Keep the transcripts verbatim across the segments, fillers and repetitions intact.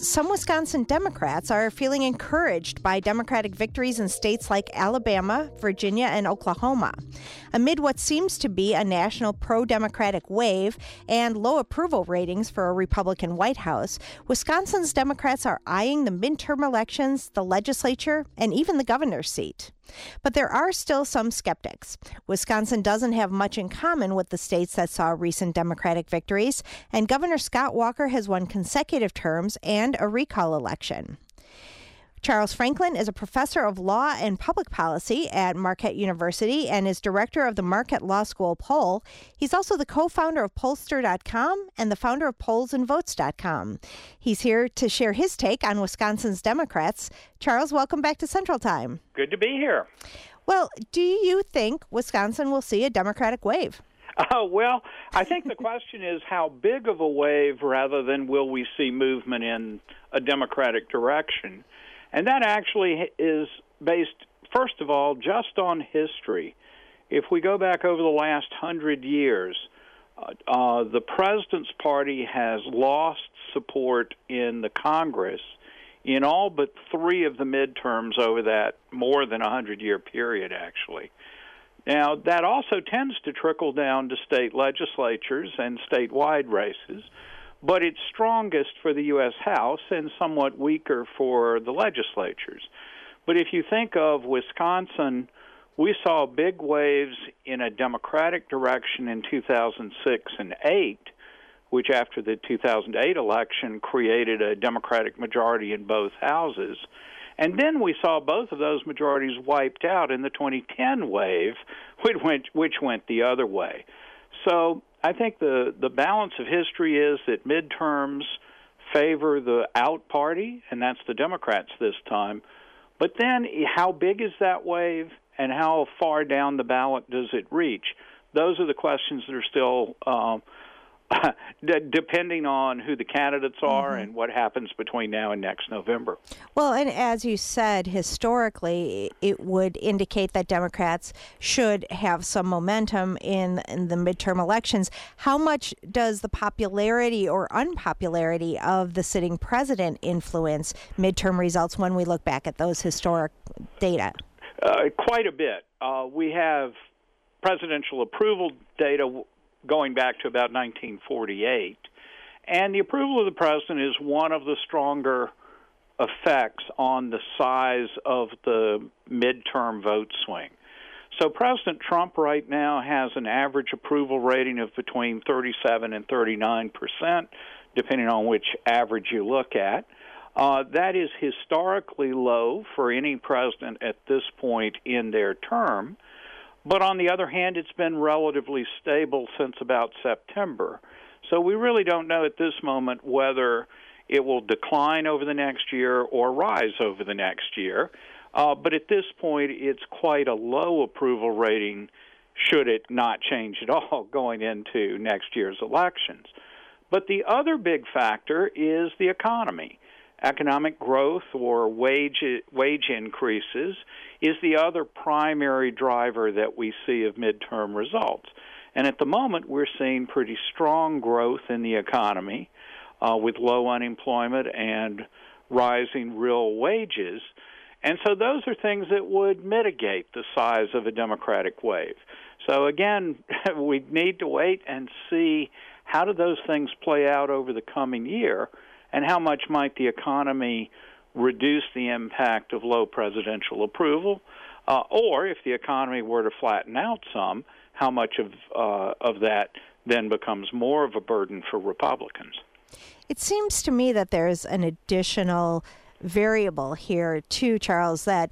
some Wisconsin Democrats are feeling encouraged by Democratic victories in states like Alabama, Virginia, and Oklahoma. Amid what seems to be a national pro-Democratic wave and low approval ratings for a Republican White House, Wisconsin's Democrats are eyeing the midterm elections, the legislature, and even the governor's seat. But there are still some skeptics. Wisconsin doesn't have much in common with the states that saw recent Democratic victories, and Governor Scott Walker has won consecutive terms and a recall election. Charles Franklin is a professor of law and public policy at Marquette University and is director of the Marquette Law School poll. He's also the co-founder of pollster dot com and the founder of polls and votes dot com. He's here to share his take on Wisconsin's Democrats. Charles, welcome back to Central Time. Good to be here. Well, do you think Wisconsin will see a Democratic wave? Uh, well, I think the question is how big of a wave rather than will we see movement in a Democratic direction. And that actually is based, first of all, just on history. If we go back over the last hundred years, uh, uh, the president's party has lost support in the Congress in all but three of the midterms over that more than a hundred-year period, actually. Now, that also tends to trickle down to state legislatures and statewide races, but it's strongest for the U S House and somewhat weaker for the legislatures. But if you think of Wisconsin, we saw big waves in a Democratic direction in two thousand six and eight, which after the two thousand eight election created a Democratic majority in both houses. And then we saw both of those majorities wiped out in the twenty ten wave, which went, which went the other way. So I think the, the balance of history is that midterms favor the out party, and that's the Democrats this time. But then how big is that wave and how far down the ballot does it reach? Those are the questions that are still um, depending on who the candidates are mm-hmm. and what happens between now and next November. Well, and as you said, historically, it would indicate that Democrats should have some momentum in, in the midterm elections. How much does the popularity or unpopularity of the sitting president influence midterm results when we look back at those historic data? Uh, quite a bit. Uh, we have presidential approval data going back to about nineteen forty-eight. And the approval of the president is one of the stronger effects on the size of the midterm vote swing. So President Trump right now has an average approval rating of between thirty-seven and thirty-nine percent, depending on which average you look at. Uh, that is historically low for any president at this point in their term. But on the other hand, it's been relatively stable since about September. So we really don't know at this moment whether it will decline over the next year or rise over the next year. Uh, but at this point, it's quite a low approval rating should it not change at all going into next year's elections. But the other big factor is the economy. Economic growth or wage wage increases is the other primary driver that we see of midterm results. And at the moment, we're seeing pretty strong growth in the economy uh, with low unemployment and rising real wages. And so those are things that would mitigate the size of a Democratic wave. So again, we need to wait and see how do those things play out over the coming year, and how much might the economy reduce the impact of low presidential approval, uh, or if the economy were to flatten out some, how much of uh, of that then becomes more of a burden for Republicans. It seems to me that there's an additional variable here, too, Charles, that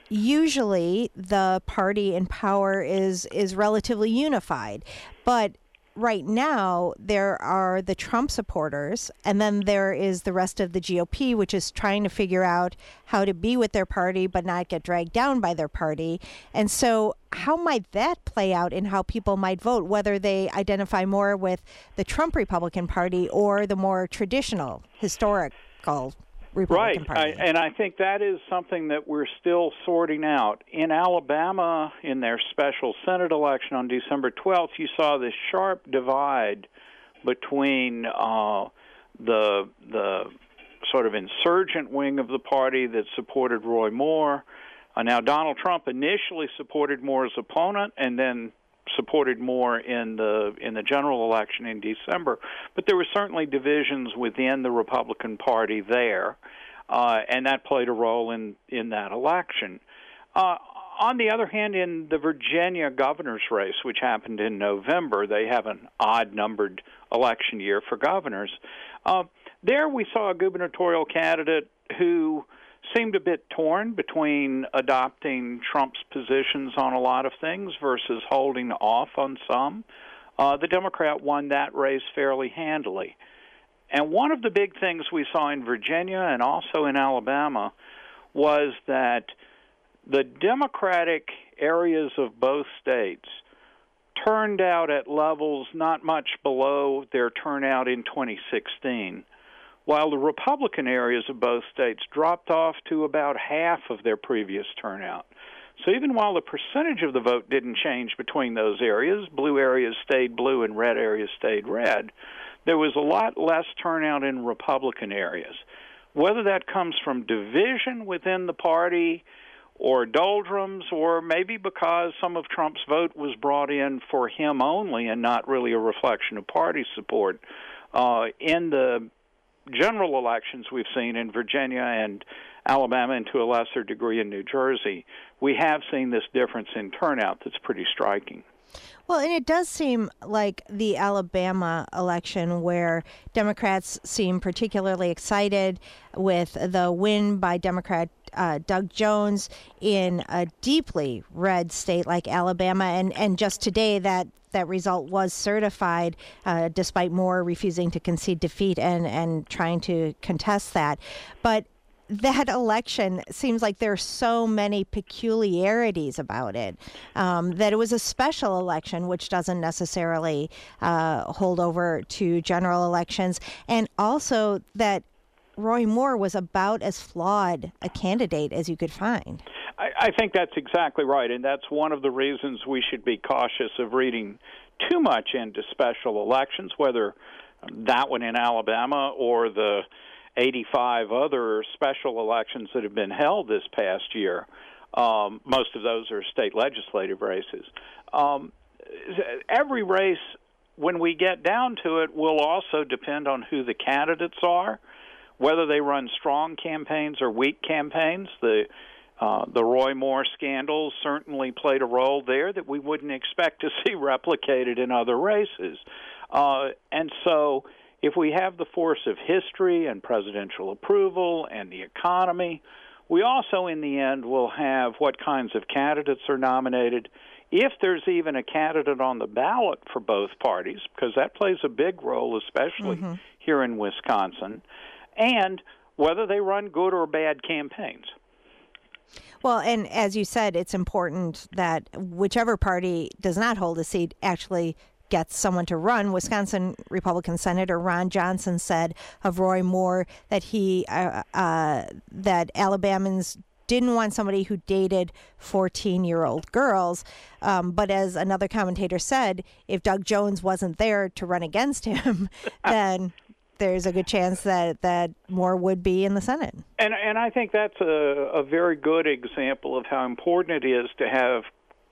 usually the party in power is is relatively unified, but right now, there are the Trump supporters, and then there is the rest of the G O P, which is trying to figure out how to be with their party but not get dragged down by their party. And so how might that play out in how people might vote, whether they identify more with the Trump Republican Party or the more traditional, historical Republican right. Party? Right, and I think that is something that we're still sorting out. In Alabama, in their special Senate election on December twelfth, you saw this sharp divide between uh, the the sort of insurgent wing of the party that supported Roy Moore. Uh, now, Donald Trump initially supported Moore's opponent and then supported Moore in the in the general election in December. But there were certainly divisions within the Republican Party there, uh, and that played a role in, in that election. Uh, on the other hand, in the Virginia governor's race, which happened in November, they have an odd-numbered election year for governors. Uh, there we saw a gubernatorial candidate who seemed a bit torn between adopting Trump's positions on a lot of things versus holding off on some. Uh, the Democrat won that race fairly handily. And one of the big things we saw in Virginia and also in Alabama was that the Democratic areas of both states turned out at levels not much below their turnout in twenty sixteen, while the Republican areas of both states dropped off to about half of their previous turnout. So even while the percentage of the vote didn't change between those areas, blue areas stayed blue and red areas stayed red, there was a lot less turnout in Republican areas. Whether that comes from division within the party or doldrums, or maybe because some of Trump's vote was brought in for him only and not really a reflection of party support, uh, in the general elections we've seen in Virginia and Alabama and to a lesser degree in New Jersey, we have seen this difference in turnout that's pretty striking. Well, and it does seem like the Alabama election where Democrats seem particularly excited with the win by Democrat uh, Doug Jones in a deeply red state like Alabama. And, and just today that that result was certified, uh, despite Moore refusing to concede defeat and, and trying to contest that. But that election seems like there are so many peculiarities about it, um, that it was a special election, which doesn't necessarily uh, hold over to general elections, and also that Roy Moore was about as flawed a candidate as you could find. I, I think that's exactly right, and that's one of the reasons we should be cautious of reading too much into special elections, whether that one in Alabama or the eighty-five other special elections that have been held this past year. Um, most of those are state legislative races. Um, every race, when we get down to it, will also depend on who the candidates are, whether they run strong campaigns or weak campaigns. The uh, the Roy Moore scandal certainly played a role there that we wouldn't expect to see replicated in other races. Uh, and so if we have the force of history and presidential approval and the economy, we also, in the end, will have what kinds of candidates are nominated, if there's even a candidate on the ballot for both parties, because that plays a big role, especially mm-hmm. here in Wisconsin, and whether they run good or bad campaigns. Well, and as you said, it's important that whichever party does not hold a seat actually gets someone to run. Wisconsin Republican Senator Ron Johnson said of Roy Moore that he uh, uh, that Alabamans didn't want somebody who dated fourteen-year-old girls. Um, but as another commentator said, if Doug Jones wasn't there to run against him, then there's a good chance that, that Moore would be in the Senate. And and I think that's a, a very good example of how important it is to have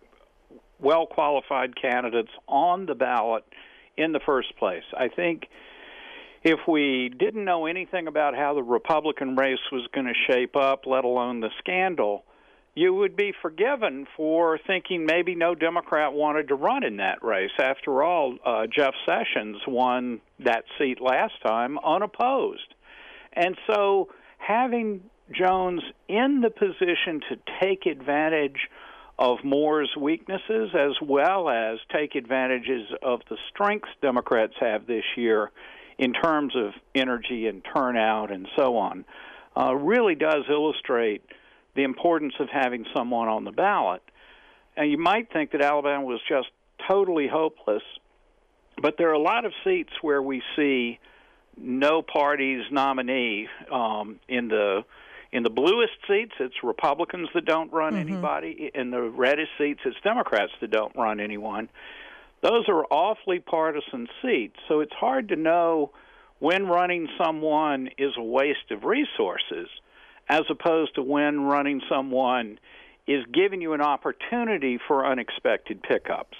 well-qualified candidates on the ballot in the first place. I think if we didn't know anything about how the Republican race was going to shape up, let alone the scandal, you would be forgiven for thinking maybe no Democrat wanted to run in that race. After all, uh, Jeff Sessions won that seat last time unopposed. And so having Jones in the position to take advantage of Moore's weaknesses as well as take advantages of the strengths Democrats have this year in terms of energy and turnout and so on, uh, really does illustrate the importance of having someone on the ballot. And you might think that Alabama was just totally hopeless, but there are a lot of seats where we see no party's nominee. Um, in the in the bluest seats, it's Republicans that don't run mm-hmm. anybody. In the reddest seats, it's Democrats that don't run anyone. Those are awfully partisan seats, so it's hard to know when running someone is a waste of resources, as opposed to when running someone is giving you an opportunity for unexpected pickups.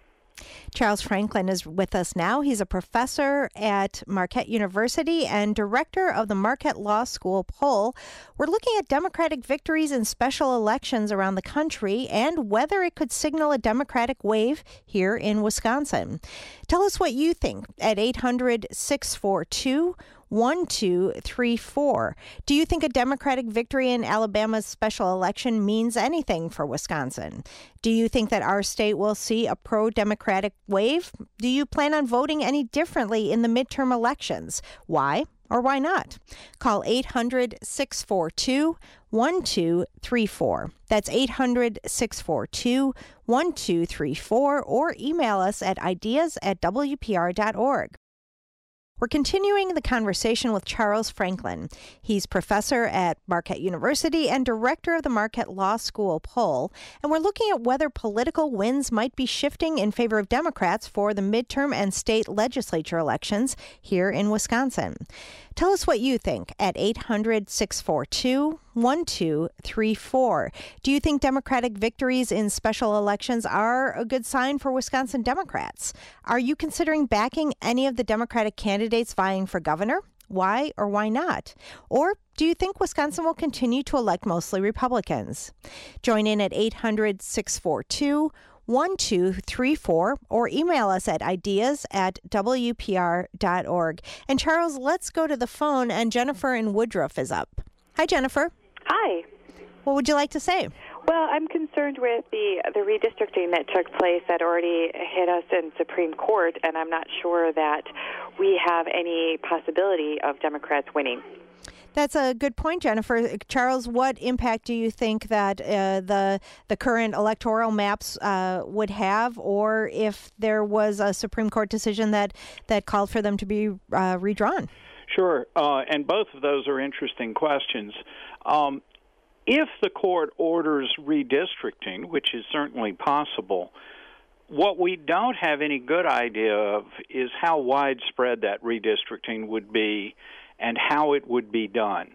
Charles Franklin is with us now. He's a professor at Marquette University and director of the Marquette Law School poll. We're looking at Democratic victories in special elections around the country and whether it could signal a Democratic wave here in Wisconsin. Tell us what you think at eight hundred, six four two, one two three four. Do you think a Democratic victory in Alabama's special election means anything for Wisconsin? Do you think that our state will see a pro-Democratic wave? Do you plan on voting any differently in the midterm elections? Why or why not? Call eight hundred, six four two, one two three four. That's eight hundred, six four two, one two three four or email us at ideas at w p r dot org. We're continuing the conversation with Charles Franklin. He's professor at Marquette University and director of the Marquette Law School poll. And we're looking at whether political winds might be shifting in favor of Democrats for the midterm and state legislature elections here in Wisconsin. Tell us what you think at eight hundred, six four two, one two three four. Do you think Democratic victories in special elections are a good sign for Wisconsin Democrats? Are you considering backing any of the Democratic candidates vying for governor? Why or why not? Or do you think Wisconsin will continue to elect mostly Republicans? Join in at eight hundred, six four two, one two three four or email us at ideas at w p r dot org. And Charles, let's go to the phone, and Jennifer in Woodruff is up. Hi, Jennifer. Hi. What would you like to say? Well, I'm concerned with the the redistricting that took place that already hit us in Supreme Court, and I'm not sure that we have any possibility of Democrats winning. That's a good point, Jennifer. Charles, what impact do you think that uh, the the current electoral maps uh, would have, or if there was a Supreme Court decision that, that called for them to be uh, redrawn? Sure, uh, and both of those are interesting questions. Um, if the court orders redistricting, which is certainly possible, what we don't have any good idea of is how widespread that redistricting would be and how it would be done.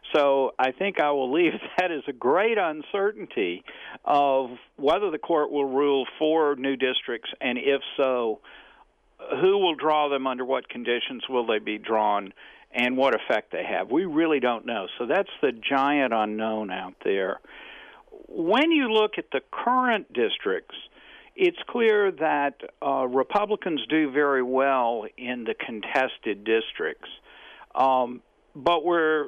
So I think I will leave that as a great uncertainty of whether the court will rule for new districts, and if so, who will draw them, under what conditions will they be drawn, and what effect they have. We really don't know. So that's the giant unknown out there. When you look at the current districts, it's clear that uh, Republicans do very well in the contested districts. Um, but we're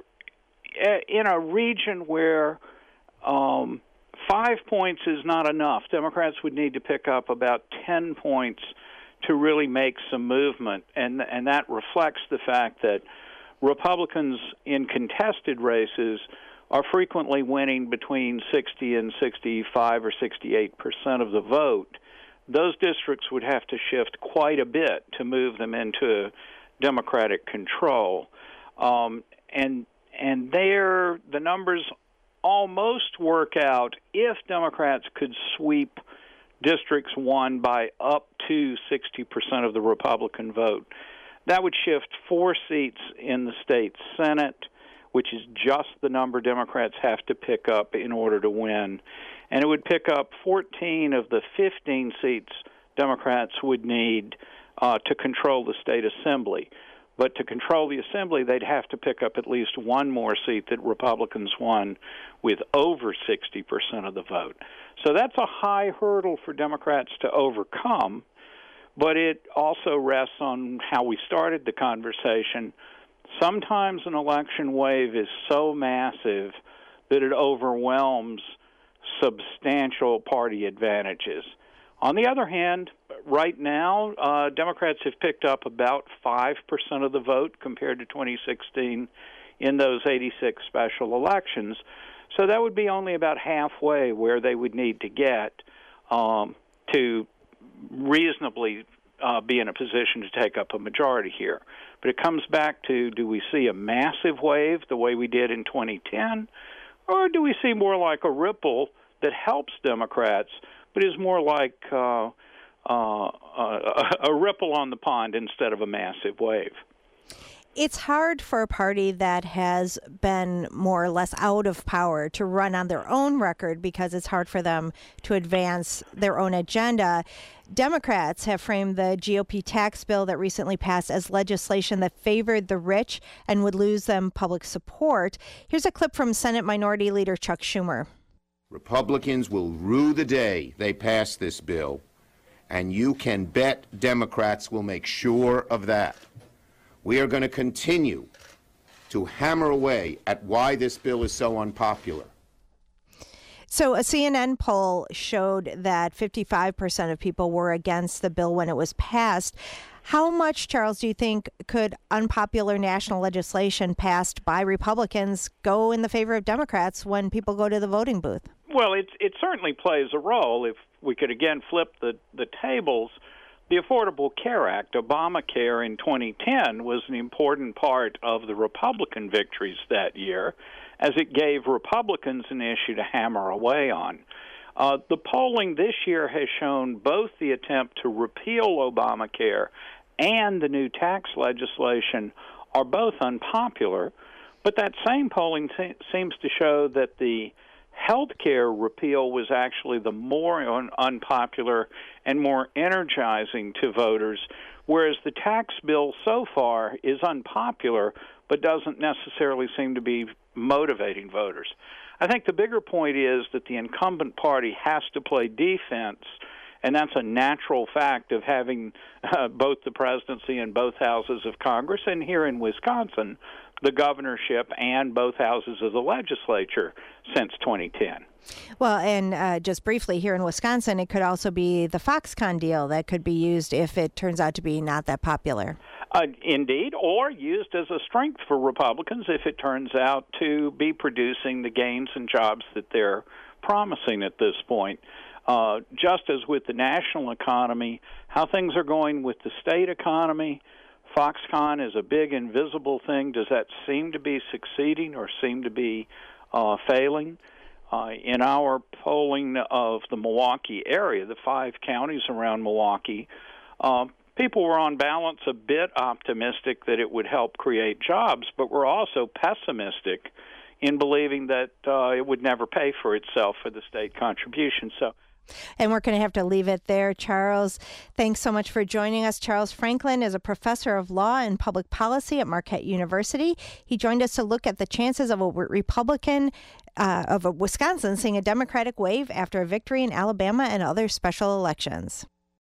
in a region where um, five points is not enough. Democrats would need to pick up about ten points to really make some movement, and and that reflects the fact that Republicans in contested races are frequently winning between sixty and sixty-five or sixty-eight percent of the vote. Those districts would have to shift quite a bit to move them into Democratic control. Um, and and there, the numbers almost work out if Democrats could sweep districts won by up to sixty percent of the Republican vote. That would shift four seats in the state Senate, which is just the number Democrats have to pick up in order to win. And it would pick up fourteen of the fifteen seats Democrats would need uh, to control the state assembly. But to control the assembly, they'd have to pick up at least one more seat that Republicans won with over sixty percent of the vote. So that's a high hurdle for Democrats to overcome, but it also rests on how we started the conversation. Sometimes an election wave is so massive that it overwhelms substantial party advantages. On the other hand, right now, uh, Democrats have picked up about five percent of the vote compared to twenty sixteen in those eighty-six special elections. So that would be only about halfway where they would need to get um, to reasonably uh, be in a position to take up a majority here. But it comes back to, do we see a massive wave the way we did in twenty ten, or do we see more like a ripple that helps Democrats but is more like uh, uh, a, a ripple on the pond instead of a massive wave? It's hard for a party that has been more or less out of power to run on their own record because it's hard for them to advance their own agenda. Democrats have framed the G O P tax bill that recently passed as legislation that favored the rich and would lose them public support. Here's a clip from Senate Minority Leader Chuck Schumer. Republicans will rue the day they pass this bill, and you can bet Democrats will make sure of that. We are going to continue to hammer away at why this bill is so unpopular. So a C N N poll showed that fifty-five percent of people were against the bill when it was passed. How much, Charles, do you think could unpopular national legislation passed by Republicans go in the favor of Democrats when people go to the voting booth? Well, it, it certainly plays a role. If we could again flip the, the tables, the Affordable Care Act, Obamacare in twenty ten, was an important part of the Republican victories that year, as it gave Republicans an issue to hammer away on. Uh, the polling this year has shown both the attempt to repeal Obamacare and the new tax legislation are both unpopular, but that same polling se- seems to show that the health care repeal was actually the more un- unpopular and more energizing to voters, whereas the tax bill so far is unpopular but doesn't necessarily seem to be motivating voters. I think the bigger point is that the incumbent party has to play defense, and that's a natural fact of having uh, both the presidency and both houses of Congress, and here in Wisconsin, the governorship and both houses of the legislature since twenty ten. Well, and uh, just briefly, here in Wisconsin, it could also be the Foxconn deal that could be used if it turns out to be not that popular. Uh, indeed, or used as a strength for Republicans if it turns out to be producing the gains and jobs that they're promising at this point. Uh, just as with the national economy, how things are going with the state economy, Foxconn is a big invisible thing. Does that seem to be succeeding or seem to be uh, failing? Uh, in our polling of the Milwaukee area, the five counties around Milwaukee, uh, people were on balance a bit optimistic that it would help create jobs, but were also pessimistic in believing that uh, it would never pay for itself for the state contribution. So. And we're going to have to leave it there. Charles, thanks so much for joining us. Charles Franklin is a professor of law and public policy at Marquette University. He joined us to look at the chances of a Republican, uh, of a Wisconsin seeing a Democratic wave after a victory in Alabama and other special elections.